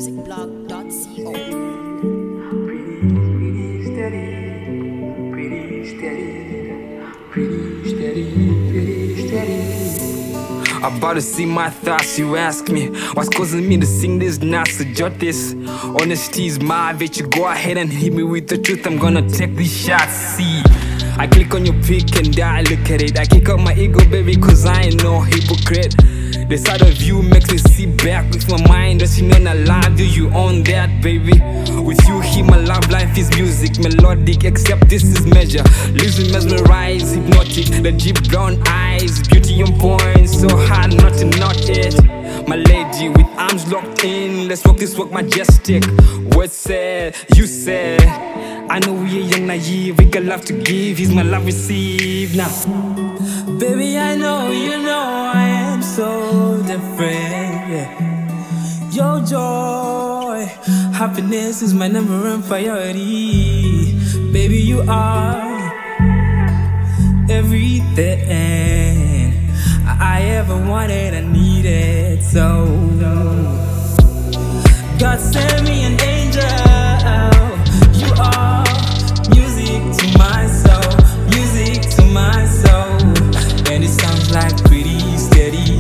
musicblog.co. Pretty steady, pretty steady, pretty steady, pretty steady. About to see my thoughts, you ask me what's causing me to sing this, not to jot this. Honesty is my bitch, you go ahead and hit me with the truth, I'm gonna take these shots, see. I click on your pic and I look at it. I kick up my ego, baby, cause I ain't no hypocrite. The side of you makes me sit back with my mind. Does you know I love you, you own that, baby. With you here, my love life is music, melodic, except this is measure. Leaves me mesmerized, hypnotic. The deep brown eyes, beauty on point, so hard not to not it. My lady, with arms locked in, let's walk this walk majestic. Words said, you said. I know we are young, naive, we got love to give. He's my love received now. Baby, I know, you know I am so different, yeah. Your joy, happiness is my number one priority. Baby, you are everything I ever wanted, I needed. So God sent me an angel. You are music to my soul, music to my soul. And it sounds like pretty steady,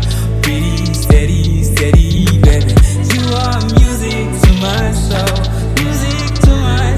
steady, baby. You are music to my soul, music to my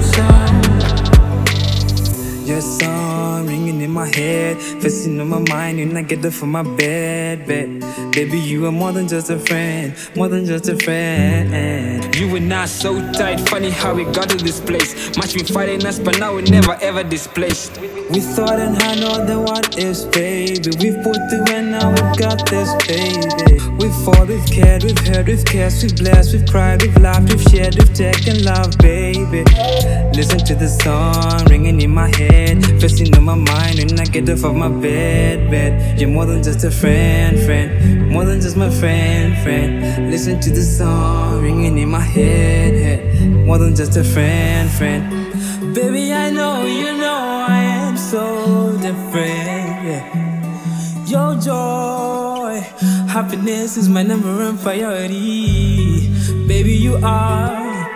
soul. Your song ringing in my head, facing on my mind, and I get up from my bed. Baby, you are more than just a friend, more than just a friend. You and I so tight, funny how we got to this place. Much been fighting us, but now we never ever displaced. We thought and had all the what ifs, baby. We've put through and now we've got this, baby. We've fought, we've cared, we've heard, we've cast, we've blessed, we've cried, we've laughed, we've shared, we've taken love, baby. Listen to the song ringing in my head, facing on my mind when I get off of my bed. You're more than just a friend, more than just my friend. Listen to the song ringing in my head, more than just a friend. Baby, I know, you know I am so different, yeah. Your joy, happiness is my number one priority. Baby, you are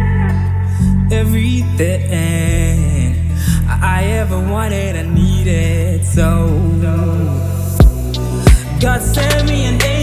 everything I ever wanted, I needed. So God sent me an angel.